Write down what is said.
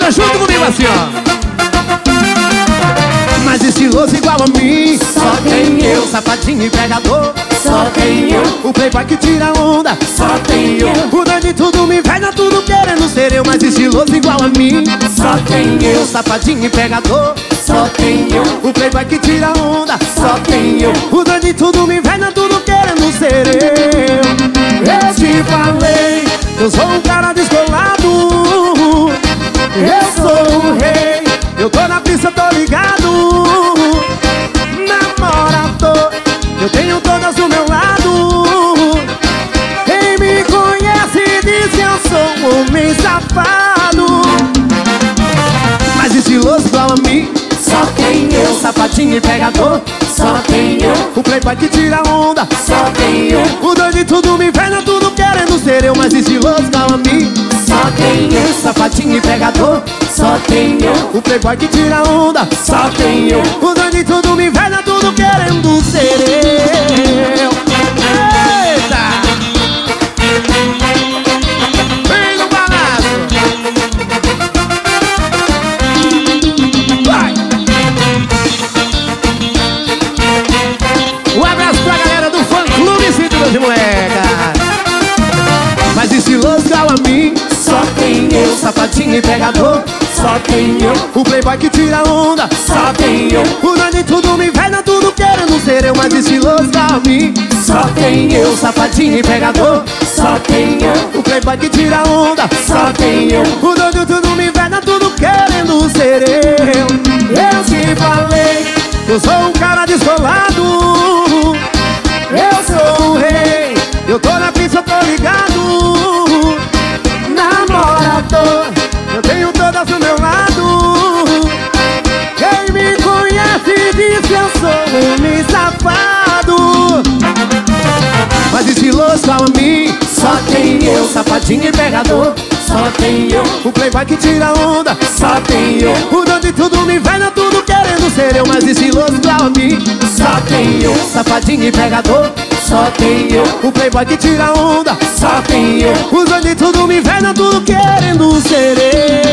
Canta junto comigo assim, ó. Mais estiloso igual a mim só tem eu. Safadinho e pegador, só tem eu. o playboy que tira onda, só tem eu. o doido tudo me inveja, tudo querendo ser eu. Mais estiloso igual a mim só tem eu. Safadinho e pegador, só tem eu. o playboy que tira onda, só tem eu. o doido tudo me inveja, tudo querendo ser eu. Eu te falei, eu sou um cara descolado, eu sou o rei, eu tô na pista, tô ligado. Namorador, eu tenho todas do meu lado. Quem me conhece diz que eu sou um homem safado. Mais estiloso igual a mim só tem eu. Safadinho e pegador, só tem eu. o playboy que tira onda, só tem eu. o doido tudo me inveja, tudo querendo ser eu. Mais estiloso igual a mim só tem eu. Safadinho e pegador, só tem eu. o playboy que tira onda, só tem eu. o doido tudo me inveja, tudo querendo ser eu. Eita! Vem no balaço! Vai! Um abraço pra galera do fã clube Cintura de Moleca. Mais estiloso igual a mim só tem eu. Safadinho e pegador, só tem eu. o playboy que tira onda, só tem eu. o doido tudo me inveja, tudo querendo ser eu. Mais estiloso igual a mim só tem eu. Safadinho e pegador, só tem eu. o playboy que tira onda, só tem eu. o doido tudo me inveja, tudo querendo ser eu. Eu te falei, eu sou um cara descolado, eu sou o rei, eu tô na pista, eu tô ligado. Namorador, eu tenho todas do meu lado. Quem me conhece diz que eu sou um homem safado. Mais estiloso igual a mim só tem eu. Safadinho e pegador, só tem eu. o playboy que tira onda, só tem eu. o doido tudo me inveja, tudo querendo ser eu. Mais estiloso igual a mim só tem eu. Safadinho e pegador, só tem eu. o playboy que tira onda, só tem eu. o doido tudo me inveja, tudo querendo ser eu.